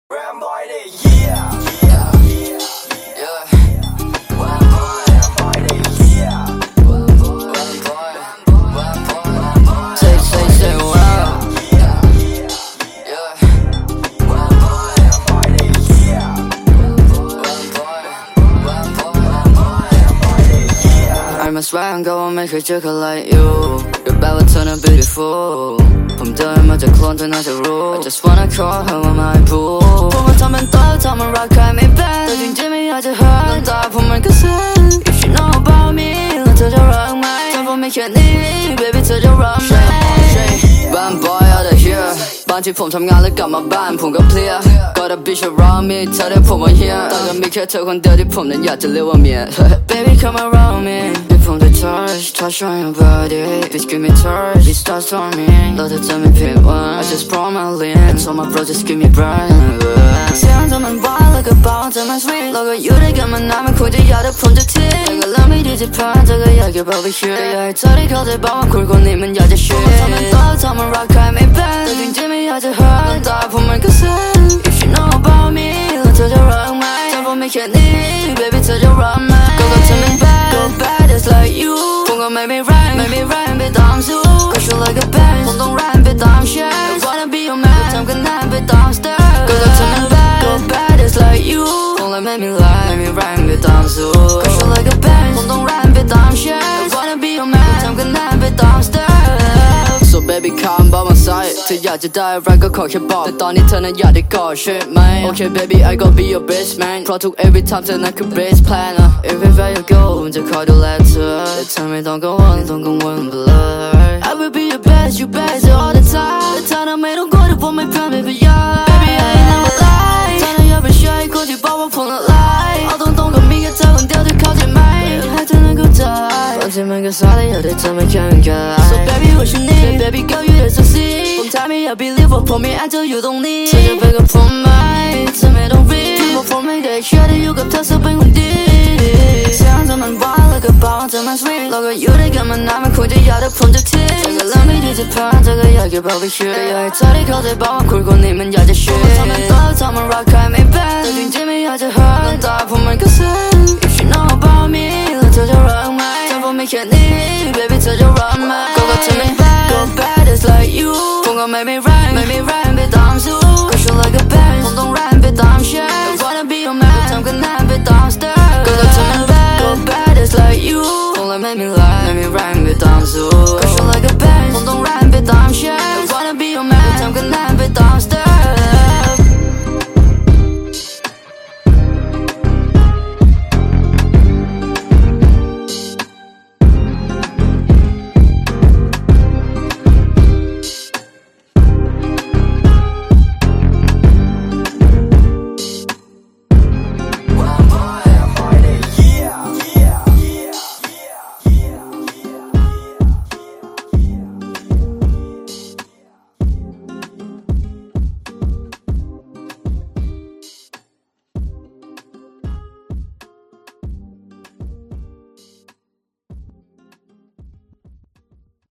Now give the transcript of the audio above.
I swear I'm gonna make a joke like you. Your bad will turn beautiful. From doing my clone to not a rule. I just wanna call her on my pool. Put my time and thought, time and rock, I may bend. I think Jimmy had to hurt. Don't die for my consent. If you know about me, let's touch your wrong mind. Time for me, can't need, baby, touch your wrong mind. Bad boy out of here. 班次ผมทำงานแล้วกลับมาบ้านผมก็เพลีย Got a bitch around me เธอได้ผมมา here แต่ก็มีแค่เธอคนเดียวที่ผมนั้นอยากจะเรียกว่าเมีย Baby come around me ที่ผมได้ touch on your body Bitch give me touch It starts on me แล้วเธอจะไม่ผิดหวัง I just pour my lean And told my bro just give me bread เสียงเธอมันหวานแล้วก็เบาเธอมัน sweet แล้วก็อยู่ด้วยกันมานานมันคงจะอยากให้ผมจะทิ้งแต่ก็เริ่มไม่ดีจะผ่านเธอก็อยากเก็บเอาไปคิดอยากให้เธอได้เข้าใจบ้างว่าคนคนนี้มันอยากจะชิดทำมันต่อทำมันรักใครไม่เป็นแต่จริงๆไม่อยากจะ hurt ตาผมมันก็สั่น If you know about me แล้วเธอจะรักไหมถ้าผมไม่แค่นี้ baby เธอจะรักไหมก็เธอไม่ bad go bad just like you ผมก็ไม่แรงไปตามสู้ Cause you like a bad ผมต้องแรงไปตาม shit I wanna be your man ทำกันนานไปตาม step ก็เธอไม่ bad go bad just like you ผมเลยไม่แรงไปตามสู้ Cause you like a bad ผมต้องแรงไปตาม shit I wanna be your man ทำกันนานไปตาม step So baby come by my side เธออยากจะได้อะไรก็ขอแค่บอกแต่ตอนนี้เธอนั้นอยากได้กอดใช่ไหม Okay baby I gon' be your best man เพราะทุก every time เธอนั้นคือ best plan Everywhere you go ผมจะคอยดูแลเธอแต่เธอไม่ต้องกังวลไปเลย I will be your best you best all the time แต่เธอนั้นไม่ต้องกลัวที่ผมไม่พร้อมไปยา Baby I ain't never lie เธอนั้นอย่าไปเชื่อคนที่บอกว่าผมละลายเอาตรงๆก็มีแค่เธอคนเดียวที่เข้าใจไหมให้เธอนั้นเข้าใจบางทีมันก็สายแต่อยากได้เธอไม่แค่เกิน So baby what you need Baby girl you just succeed ผมทำให้อยาก believe ว่าผมมีอันเธออยู่ตรงนี้เธอจะไปกับผมไหมเธอไม่ต้องรีบเพราะผมไม่ได้เชื่อที่อยู่กับเธอจะเป็นคนดีเสียงเธอมันหวานแล้วก็เบาเธอมัน sweet แล้วก็อยู่ด้วยกันมานานมันคงจะอยากให้ผมจะทิ้งแต่ก็เริ่มไม่ดีจะผ่านเธอก็อยากเก็บเอาไปคิดอยากให้เธอได้เข้าใจบ้างว่าคนคนนี้มันอยากจะชิดทำมันต่อทำมันรักใครไม่เป็นแต่จริงๆไม่อยากจะ hurt ตาผมมันก็สั่น If you know about me แล้วเธอจะรักไหมถ้าผมไม่แค่นี้ baby เธอจะรักไหมก็เธอไม่ bad go bad just like you ผมก็ไม่แรง